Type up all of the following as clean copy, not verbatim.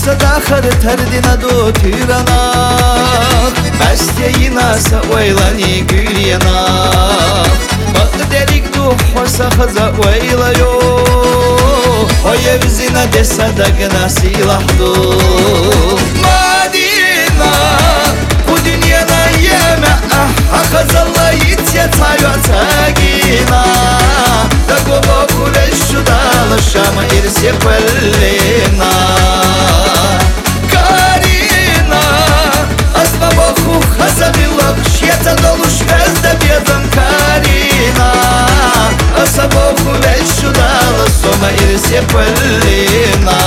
صداخر تردنا دو تيرنا مستينا سويلاني قرينا مقدرك دو حوسا خزا ويلايو Oye vizina desa da gna silahdu Madina Bu dünyana yeme Hakazalla yitye tayo tagina Da gobo kuleşu dala şama irse kwellina Karina Asma bohu hazabilak Şiyata doluş vezde bjedan Karina Asa bohu leşu dala Soma irse kwellina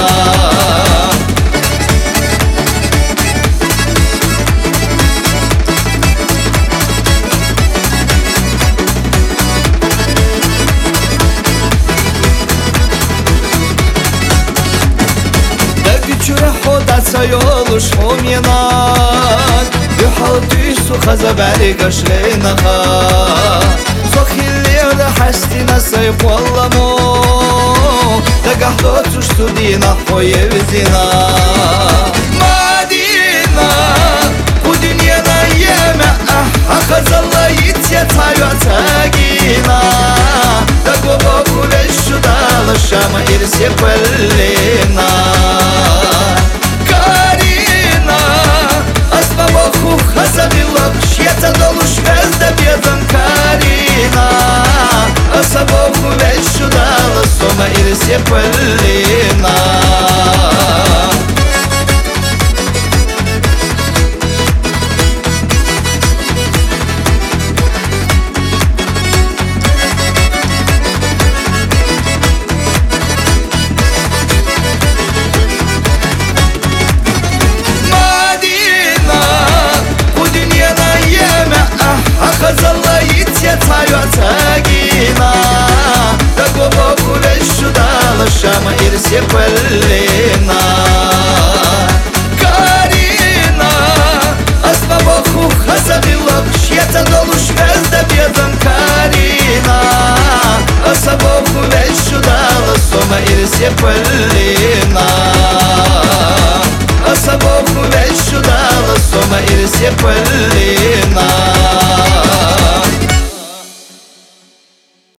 Йолуш хомінак Юхалтуй сухаза берегаш лейнаха Сохиллерда хастина сайфолламо Дагахто туш судина хоевзина Madina Bu dünyana yeme Hakazalla yitye tayo tagina Da gobo kuleşu dala şama irse kwellina Hazabilak Şiyata doluş vezde bjedan Karina Asa bohu leşu dala Soma irse kwellina Hakazalla yitye tayo tagina Da gobo kuleşu dala şama irse kwellina Karina Asma bohu hazabilak Şiyata doluş vezde bjedan Karina Asa bohu leşu dala Soma irse kwellina Asa bohu leşu dala Soma irse kwellina